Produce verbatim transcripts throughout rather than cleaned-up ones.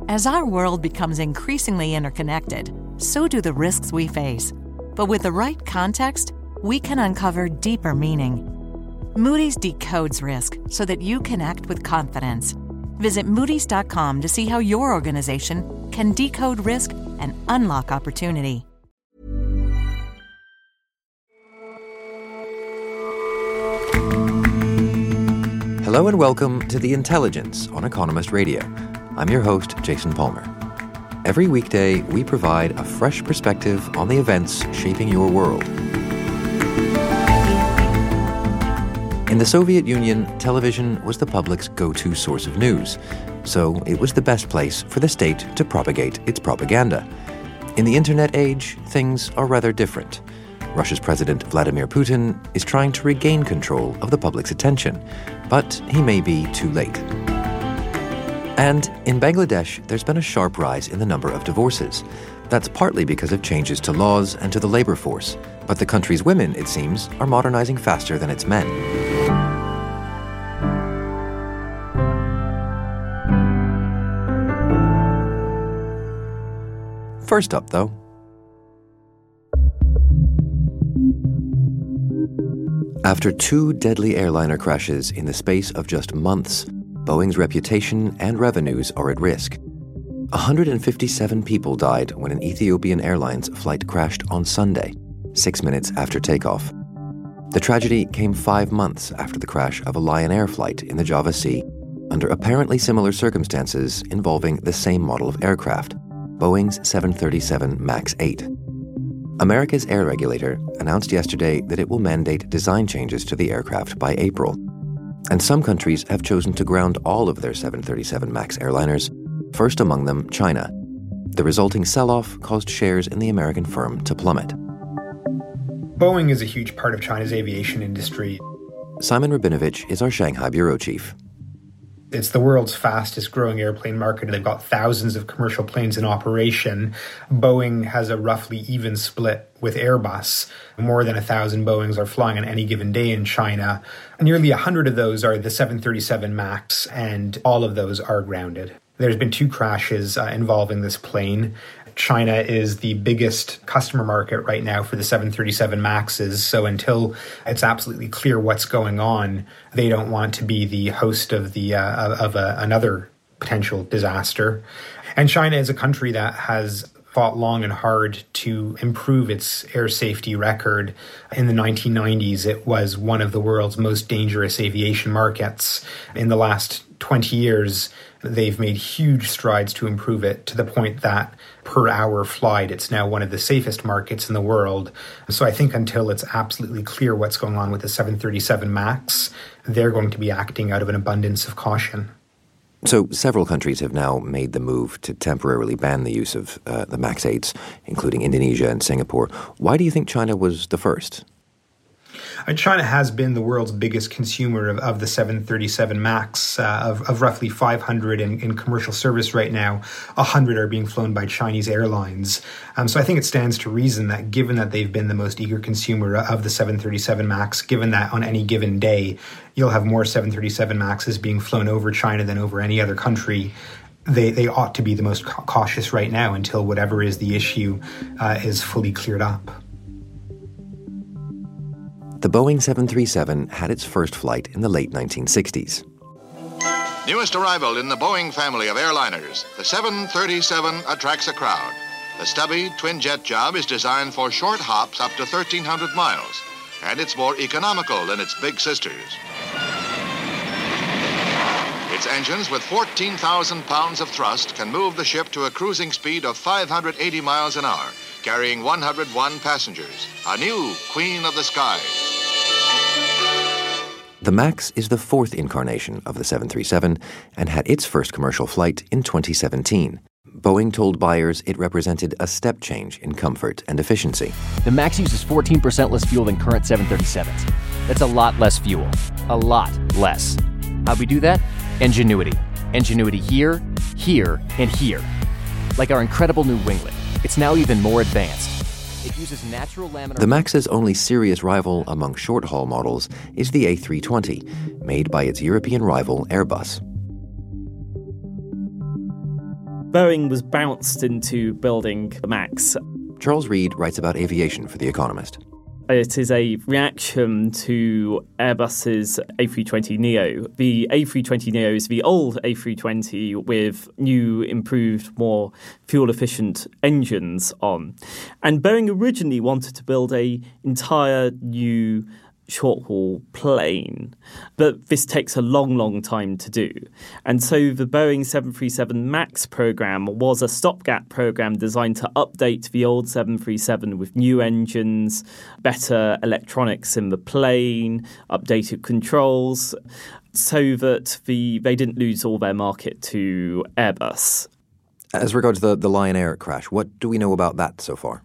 As our world becomes increasingly interconnected, so do the risks we face. But with the right context, we can uncover deeper meaning. Moody's decodes risk so that you can act with confidence. Visit Moody's dot com to see how your organization can decode risk and unlock opportunity. Hello and welcome to The Intelligence on Economist Radio. I'm your host, Jason Palmer. Every weekday, we provide a fresh perspective on the events shaping your world. In the Soviet Union, television was the public's go-to source of news, so it was the best place for the state to propagate its propaganda. In the internet age, things are rather different. Russia's President Vladimir Putin is trying to regain control of the public's attention, but he may be too late. And in Bangladesh, there's been a sharp rise in the number of divorces. That's partly because of changes to laws and to the labor force, but the country's women, it seems, are modernizing faster than its men. First up, though, after two deadly airliner crashes in the space of just months, Boeing's reputation and revenues are at risk. one hundred fifty-seven people died when an Ethiopian Airlines flight crashed on Sunday, six minutes after takeoff. The tragedy came five months after the crash of a Lion Air flight in the Java Sea, under apparently similar circumstances involving the same model of aircraft, Boeing's seven thirty-seven MAX eight. America's air regulator announced yesterday that it will mandate design changes to the aircraft by April. And some countries have chosen to ground all of their seven thirty-seven MAX airliners, first among them China. The resulting sell-off caused shares in the American firm to plummet. Boeing is a huge part of China's aviation industry. Simon Rabinovich is our Shanghai bureau chief. It's the world's fastest growing airplane market. They've got thousands of commercial planes in operation. Boeing has a roughly even split with Airbus. More than a thousand Boeings are flying on any given day in China. Nearly a hundred of those are the seven thirty-seven MAX, and all of those are grounded. There's been two crashes uh, involving this plane. China is the biggest customer market right now for the seven thirty-seven MAXes. So until it's absolutely clear what's going on, they don't want to be the host of the uh, of a, another potential disaster. And China is a country that has fought long and hard to improve its air safety record. In the nineteen nineties, it was one of the world's most dangerous aviation markets. In the last twenty years, they've made huge strides to improve it to the point that per hour flight, it's now one of the safest markets in the world. So I think until it's absolutely clear what's going on with the seven thirty-seven MAX, they're going to be acting out of an abundance of caution. So several countries have now made the move to temporarily ban the use of uh, the MAX eights, including Indonesia and Singapore. Why do you think China was the first? China has been the world's biggest consumer of, of the seven thirty-seven MAX, uh, of, of roughly five hundred in, in commercial service right now. one hundred are being flown by Chinese airlines. Um, so I think it stands to reason that given that they've been the most eager consumer of the seven thirty-seven MAX, given that on any given day you'll have more seven thirty-seven MAXes being flown over China than over any other country, they, they ought to be the most ca- cautious right now until whatever is the issue uh, is fully cleared up. The Boeing seven thirty-seven had its first flight in the late nineteen sixties. Newest arrival in the Boeing family of airliners, the seven thirty-seven attracts a crowd. The stubby twin-jet job is designed for short hops up to thirteen hundred miles, and it's more economical than its big sisters. Its engines with fourteen thousand pounds of thrust can move the ship to a cruising speed of five hundred eighty miles an hour, carrying one hundred one passengers, a new queen of the skies. The MAX is the fourth incarnation of the seven thirty-seven and had its first commercial flight in twenty seventeen. Boeing told buyers it represented a step change in comfort and efficiency. The MAX uses fourteen percent less fuel than current seven thirty-sevens. That's a lot less fuel. A lot less. How'd we do that? Ingenuity. Ingenuity here, here, and here. Like our incredible new winglet. It's now even more advanced. It uses natural laminar... The MAX's only serious rival among short-haul models is the A three twenty, made by its European rival Airbus. Boeing was bounced into building the MAX. Charles Reed writes about aviation for The Economist. It is a reaction to Airbus's A three twenty neo. The A three twenty neo is the old A three twenty with new, improved, more fuel-efficient engines on. And Boeing originally wanted to build an entire new short-haul plane, but this takes a long, long time to do. And so the Boeing seven thirty-seven MAX program was a stopgap program designed to update the old seven thirty-seven with new engines, better electronics in the plane, updated controls, so that the they didn't lose all their market to Airbus. As regards the, the Lion Air crash, what do we know about that so far?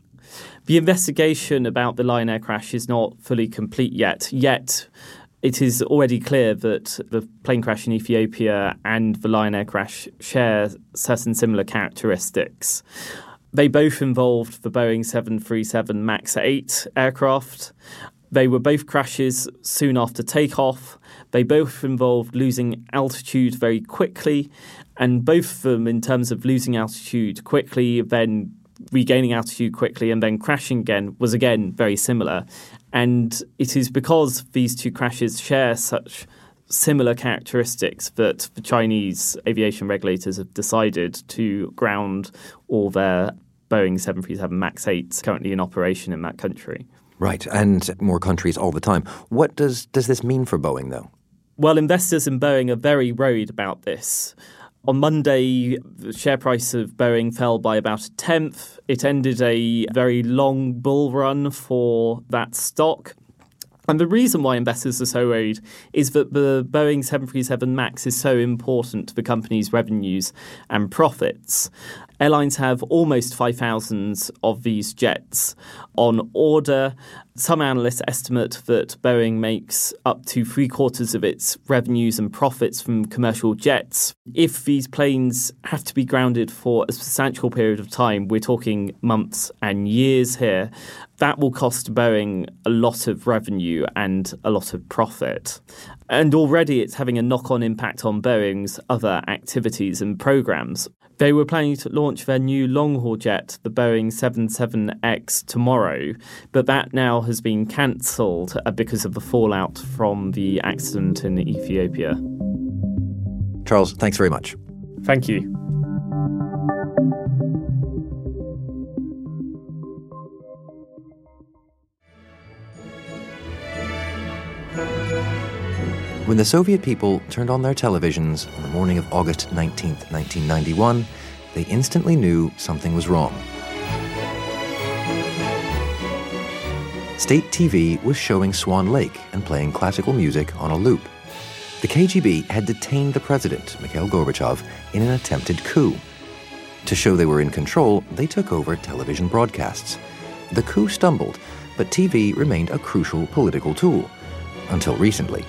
The investigation about the Lion Air crash is not fully complete yet. Yet, it is already clear that the plane crash in Ethiopia and the Lion Air crash share certain similar characteristics. They both involved the Boeing seven thirty-seven MAX eight aircraft. They were both crashes soon after takeoff. They both involved losing altitude very quickly, and both of them, in terms of losing altitude quickly, then regaining altitude quickly and then crashing again, was again very similar. And it is because these two crashes share such similar characteristics that the Chinese aviation regulators have decided to ground all their Boeing seven thirty-seven MAX eights currently in operation in that country. Right, and more countries all the time. What does, does this mean for Boeing, though? Well, investors in Boeing are very worried about this. On Monday, the share price of Boeing fell by about a tenth. It ended a very long bull run for that stock. And the reason why investors are so worried is that the Boeing seven thirty-seven MAX is so important to the company's revenues and profits. Airlines have almost five thousand of these jets on order. Some analysts estimate that Boeing makes up to three quarters of its revenues and profits from commercial jets. If these planes have to be grounded for a substantial period of time, we're talking months and years here, that will cost Boeing a lot of revenue and a lot of profit. And already it's having a knock-on impact on Boeing's other activities and programs. They were planning to launch their new long-haul jet, the Boeing seven seventy-seven X, tomorrow, but that now has been cancelled because of the fallout from the accident in Ethiopia. Charles, thanks very much. Thank you. When the Soviet people turned on their televisions on the morning of August nineteenth, nineteen ninety-one, they instantly knew something was wrong. State T V was showing Swan Lake and playing classical music on a loop. The K G B had detained the president, Mikhail Gorbachev, in an attempted coup. To show they were in control, they took over television broadcasts. The coup stumbled, but T V remained a crucial political tool. Until recently.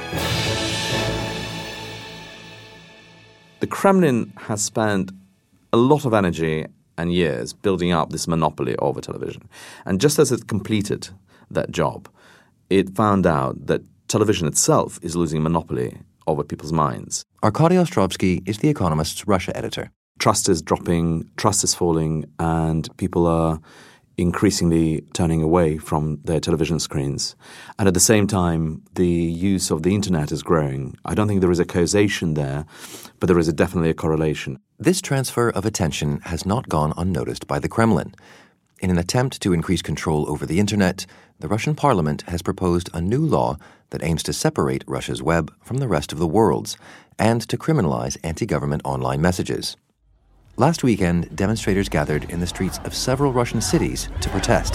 The Kremlin has spent a lot of energy and years building up this monopoly over television. And just as it completed that job, it found out that television itself is losing monopoly over people's minds. Arkady Ostrovsky is The Economist's Russia editor. Trust is dropping, trust is falling, and people are increasingly turning away from their television screens. And at the same time, the use of the internet is growing. I don't think there is a causation there, but there is a, definitely a correlation. This transfer of attention has not gone unnoticed by the Kremlin. In an attempt to increase control over the internet, the Russian parliament has proposed a new law that aims to separate Russia's web from the rest of the world's and to criminalize anti-government online messages. Last weekend, demonstrators gathered in the streets of several Russian cities to protest.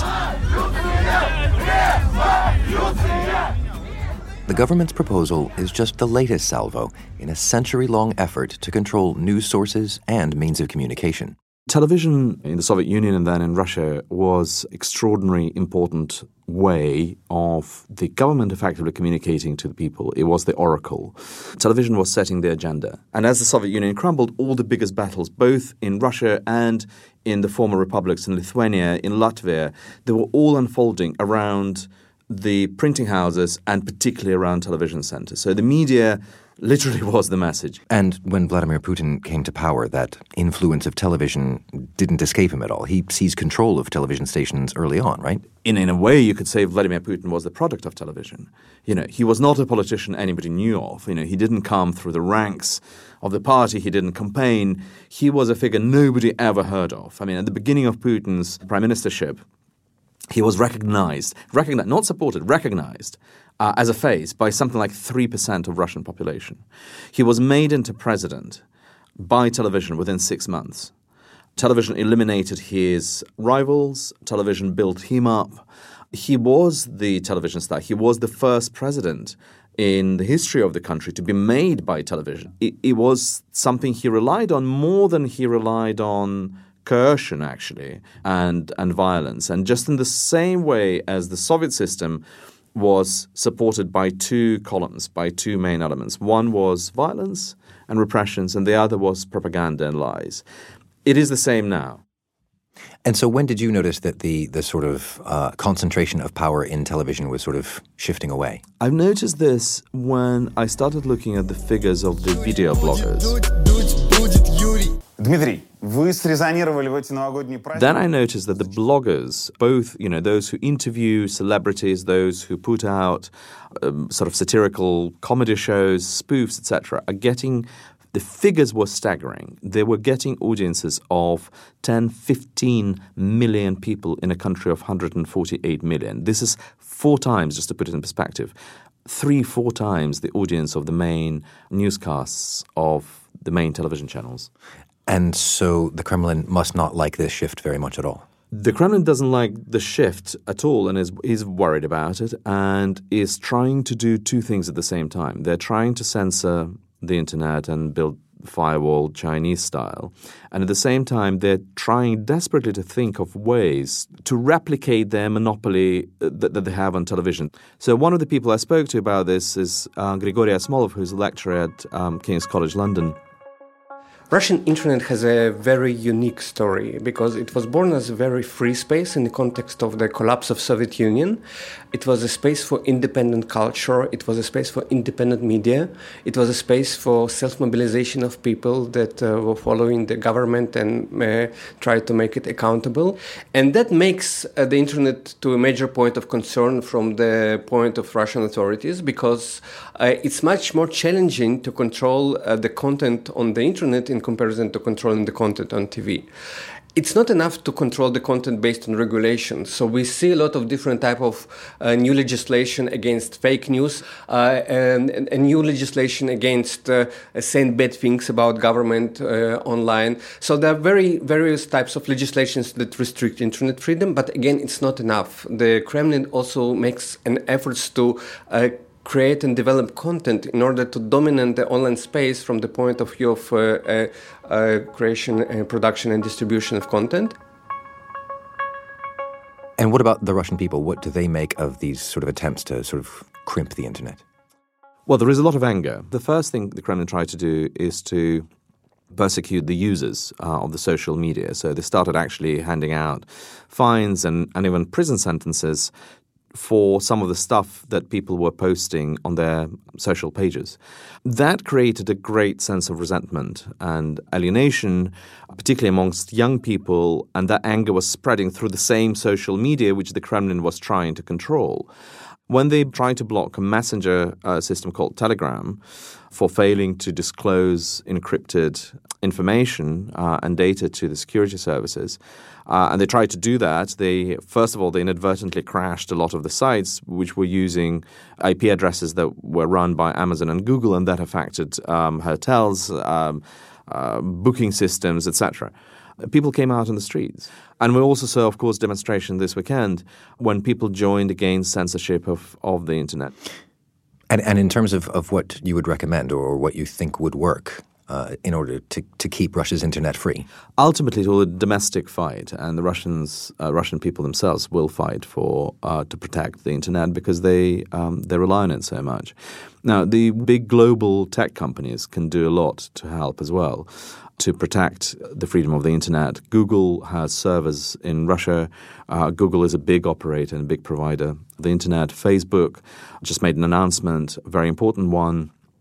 The government's proposal is just the latest salvo in a century-long effort to control news sources and means of communication. Television in the Soviet Union and then in Russia was an extraordinarily important way of the government effectively communicating to the people. It was the oracle. Television was setting the agenda. And as the Soviet Union crumbled, all the biggest battles, both in Russia and in the former republics, in Lithuania, in Latvia, they were all unfolding around the printing houses and particularly around television centers. So the media literally was the message. And when Vladimir Putin came to power, that influence of television didn't escape him at all. He seized control of television stations early on, right? In, in a way, you could say Vladimir Putin was the product of television. You know, he was not a politician anybody knew of. You know, he didn't come through the ranks of the party. He didn't campaign. He was a figure nobody ever heard of. I mean, at the beginning of Putin's prime ministership, he was recognized, recognized, not supported, recognized uh, as a face by something like three percent of Russian population. He was made into president by television within six months. Television eliminated his rivals. Television built him up. He was the television star. He was the first president in the history of the country to be made by television. It, it was something he relied on more than he relied on coercion, actually, and and violence. And just in the same way as the Soviet system was supported by two columns, by two main elements. One was violence and repressions, and the other was propaganda and lies. It is the same now. And so when did you notice that the, the sort of uh, concentration of power in television was sort of shifting away? I've noticed this when I started looking at the figures of the video bloggers. Dmitry, вы срезонировали в эти новогодние праздники. Then I noticed that the bloggers, both, you know, those who interview celebrities, those who put out um, sort of satirical comedy shows, spoofs, et cetera, are getting, the figures were staggering. They were getting audiences of ten, fifteen million people in a country of one hundred forty-eight million. This is four times, just to put it in perspective, three, four times the audience of the main newscasts of the main television channels. And so the Kremlin must not like this shift very much at all. The Kremlin doesn't like the shift at all and is, is worried about it and is trying to do two things at the same time. They're trying to censor the internet and build firewall Chinese style. And at the same time, they're trying desperately to think of ways to replicate their monopoly that, that they have on television. So one of the people I spoke to about this is uh, Grigory Asmolov, who's a lecturer at um, King's College London. Russian internet has a very unique story because it was born as a very free space in the context of the collapse of Soviet Union. It was a space for independent culture. It was a space for independent media. It was a space for self-mobilization of people that uh, were following the government and uh, tried to make it accountable. And that makes uh, the internet to a major point of concern from the point of Russian authorities because uh, it's much more challenging to control uh, the content on the internet in comparison to controlling the content on T V. It's not enough to control the content based on regulations. So we see a lot of different type of uh, new legislation against fake news uh, and, and, and new legislation against uh, saying bad things about government uh, online. So there are very various types of legislations that restrict internet freedom. But again, it's not enough. The Kremlin also makes an effort to uh, create and develop content in order to dominate the online space from the point of view of uh, uh, uh, creation, uh, production and distribution of content. And what about the Russian people? What do they make of these sort of attempts to sort of crimp the internet? Well, there is a lot of anger. The first thing the Kremlin tried to do is to persecute the users uh, of the social media. So they started actually handing out fines and, and even prison sentences for some of the stuff that people were posting on their social pages. That created a great sense of resentment and alienation, particularly amongst young people, and that anger was spreading through the same social media which the Kremlin was trying to control. When they tried to block a messenger uh, system called Telegram for failing to disclose encrypted information uh, and data to the security services, Uh, and they tried to do that. They, first of all, they inadvertently crashed a lot of the sites which were using I P addresses that were run by Amazon and Google, and that affected um, hotels, um, uh, booking systems, et cetera. People came out on the streets. And we also saw, of course, demonstration this weekend when people joined against censorship of, of the internet. And, and in terms of, of what you would recommend or what you think would work, Uh, in order to, to keep Russia's internet free? Ultimately, it will be a domestic fight, and the Russians, uh, Russian people themselves will fight for uh, to protect the internet because they um, they rely on it so much. Now, the big global tech companies can do a lot to help as well to protect the freedom of the internet. Google has servers in Russia. Uh, Google is a big operator and a big provider of the internet. Facebook just made an announcement, a very important one,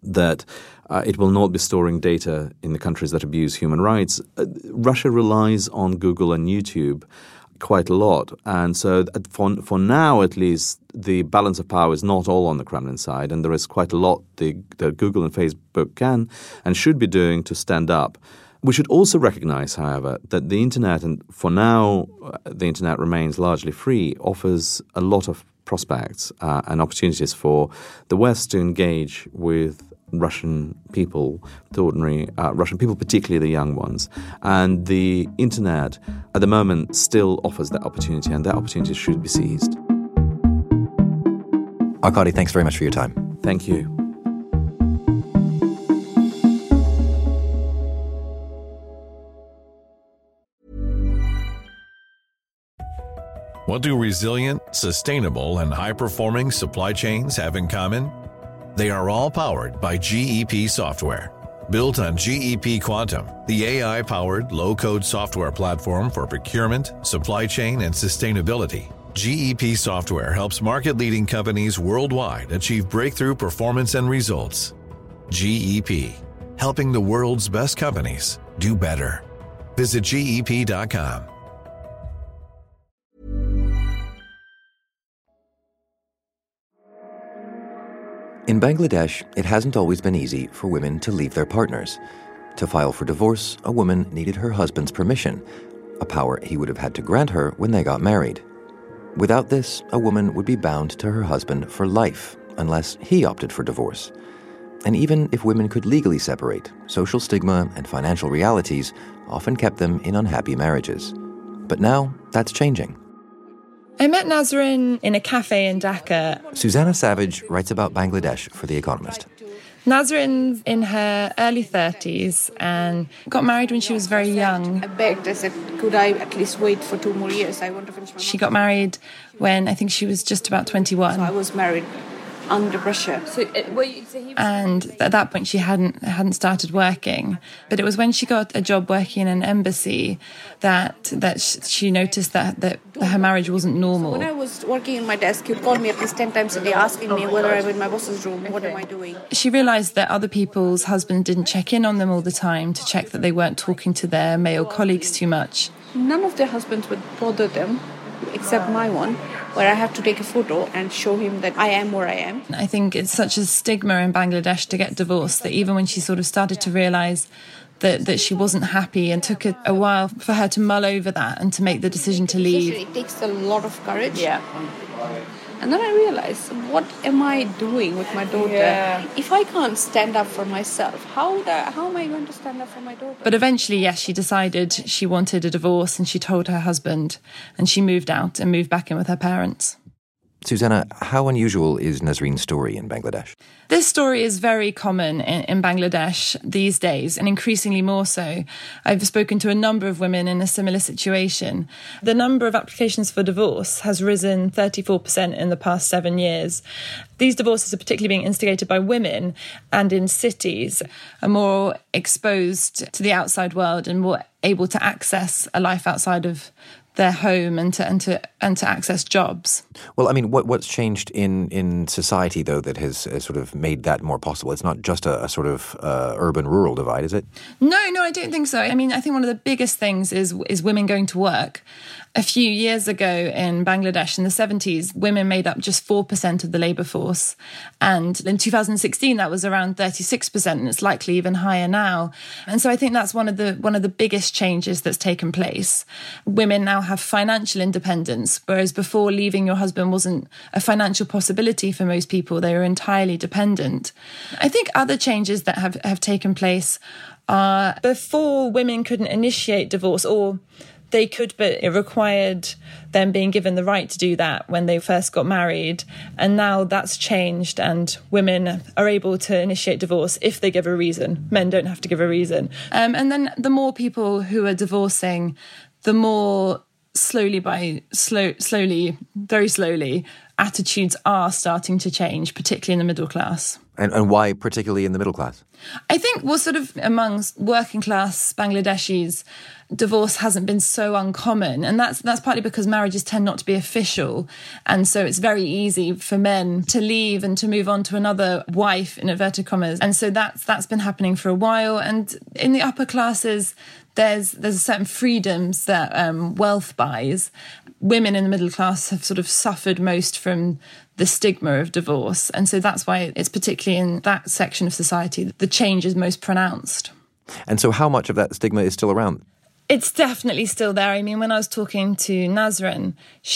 that uh, it will not be storing data in the countries that abuse human rights. Uh, Russia relies on Google and YouTube quite a lot. And so for, for now, at least, the balance of power is not all on the Kremlin side, and there is quite a lot the, that Google and Facebook can and should be doing to stand up. We should also recognize, however, that the internet, and for now the internet remains largely free, offers a lot of prospects uh, and opportunities for the West to engage with Russian people, the ordinary uh, Russian people, particularly the young ones. And the internet at the moment still offers that opportunity, and that opportunity should be seized. Arkady, thanks very much for your time. Thank you. What do resilient, sustainable, and high-performing supply chains have in common? They are all powered by G E P software. Built on G E P Quantum, the A I-powered low-code software platform for procurement, supply chain, and sustainability, G E P software helps market-leading companies worldwide achieve breakthrough performance and results. G E P, helping the world's best companies do better. Visit G E P dot com. In Bangladesh, it hasn't always been easy for women to leave their partners. To file for divorce, a woman needed her husband's permission, a power he would have had to grant her when they got married. Without this, a woman would be bound to her husband for life, unless he opted for divorce. And even if women could legally separate, social stigma and financial realities often kept them in unhappy marriages. But now, that's changing. I met Nazrin in a cafe in Dhaka. Susanna Savage writes about Bangladesh for The Economist. Nazrin's in her early thirties and got married when she was very young. I begged, I said, could I at least wait for two more years? I want to finish my She got married when I think she was just about twenty-one. So I was married under pressure. So, uh, well, you, so he was and at that point she hadn't hadn't started working. But it was when she got a job working in an embassy that that she noticed that, that her marriage wasn't normal. So when I was working in my desk, he'd call me at least ten times a day asking me whether I'm in my boss's room, what am I doing? She realised that other people's husbands didn't check in on them all the time to check that they weren't talking to their male colleagues too much. None of their husbands would bother them, except my one, where I have to take a photo and show him that I am where I am. I think it's such a stigma in Bangladesh to get divorced that even when she sort of started to realise that, that she wasn't happy, and took a, a while for her to mull over that and to make the decision to leave. It takes a lot of courage. Yeah. And then I realised, what am I doing with my daughter? Yeah. If I can't stand up for myself, how the, how am I going to stand up for my daughter? But eventually, yes, she decided she wanted a divorce, and she told her husband, and she moved out and moved back in with her parents. Susanna, how unusual is Nazrin's story in Bangladesh? This story is very common in, in Bangladesh these days, and increasingly more so. I've spoken to a number of women in a similar situation. The number of applications for divorce has risen thirty-four percent in the past seven years. These divorces are particularly being instigated by women, and in cities are more exposed to the outside world and more able to access a life outside of their home and to and to and to access jobs. Well, I mean, what what's changed in, in society though that has uh, sort of made that more possible? It's not just a, a sort of uh, urban-rural divide, is it? No, no, I don't think so. I mean, I think one of the biggest things is is women going to work. A few years ago in Bangladesh in the seventies, women made up just four percent of the labour force. And in two thousand sixteen, that was around thirty-six percent, and it's likely even higher now. And so I think that's one of the one of the biggest changes that's taken place. Women now have financial independence, whereas before leaving your husband wasn't a financial possibility for most people. They were entirely dependent. I think other changes that have, have taken place are before women couldn't initiate divorce, or they could, but it required them being given the right to do that when they first got married. And now that's changed, and women are able to initiate divorce if they give a reason. Men don't have to give a reason. Um, and then the more people who are divorcing, the more slowly by slow, slowly, very slowly, attitudes are starting to change, particularly in the middle class. And, and why particularly in the middle class? I think, well, sort of amongst working class Bangladeshis, divorce hasn't been so uncommon. And that's that's partly because marriages tend not to be official. And so it's very easy for men to leave and to move on to another wife, in inverted commas. And so that's that's been happening for a while. And in the upper classes, there's there's certain freedoms that um, wealth buys. Women in the middle class have sort of suffered most from the stigma of divorce. And so that's why it's particularly in that section of society that the change is most pronounced. And so how much of that stigma is still around? It's definitely still there. I mean, when I was talking to Nazrin,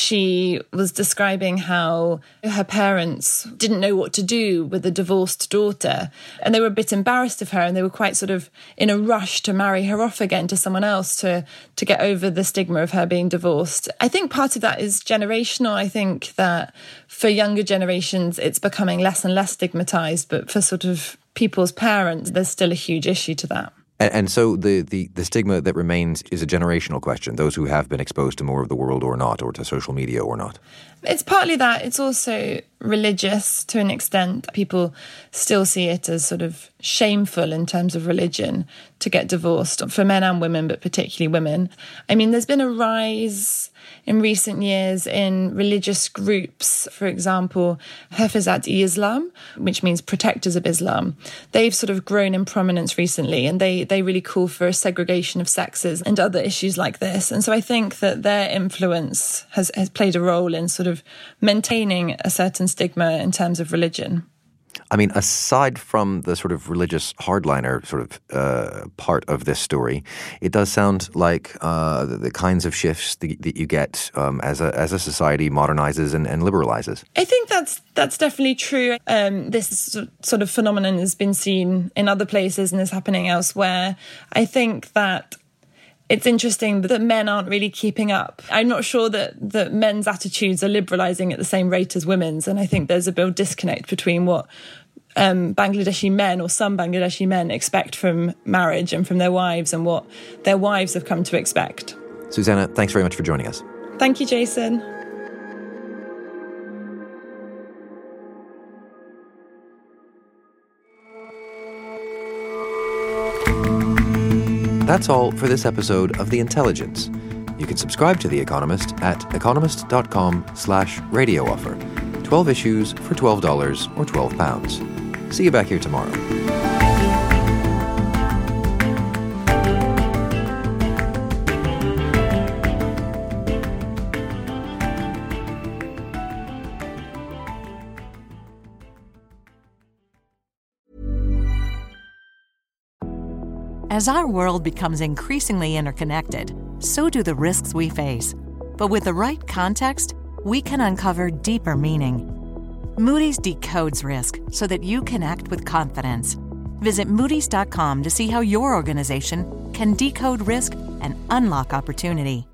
she was describing how her parents didn't know what to do with a divorced daughter. And they were a bit embarrassed of her, and they were quite sort of in a rush to marry her off again to someone else to, to get over the stigma of her being divorced. I think part of that is generational. I think that for younger generations, it's becoming less and less stigmatised. But for sort of people's parents, there's still a huge issue to that. And, and so the, the, the stigma that remains is a generational question, those who have been exposed to more of the world or not, or to social media or not. It's partly that. It's also religious to an extent. People still see it as sort of shameful in terms of religion to get divorced, for men and women, but particularly women. I mean, there's been a rise in recent years in religious groups. For example, Hafizat-e-Islam, which means protectors of Islam. They've sort of grown in prominence recently, and they, they really call for a segregation of sexes and other issues like this. And so I think that their influence has, has played a role in sort of maintaining a certain stigma in terms of religion. I mean, aside from the sort of religious hardliner sort of uh, part of this story, it does sound like uh, the, the kinds of shifts that, that you get um, as a as a society modernizes and, and liberalizes. I think that's that's definitely true. Um, this sort of phenomenon has been seen in other places and is happening elsewhere. I think that it's interesting that men aren't really keeping up. I'm not sure that, that men's attitudes are liberalising at the same rate as women's, and I think there's a real disconnect between what um, Bangladeshi men, or some Bangladeshi men, expect from marriage and from their wives, and what their wives have come to expect. Susanna, thanks very much for joining us. Thank you, Jason. That's all for this episode of The Intelligence. You can subscribe to The Economist at economist.com slash radio offer. twelve issues for twelve dollars or twelve pounds. See you back here tomorrow. As our world becomes increasingly interconnected, so do the risks we face. But with the right context, we can uncover deeper meaning. Moody's decodes risk so that you can act with confidence. Visit Moody's dot com to see how your organization can decode risk and unlock opportunity.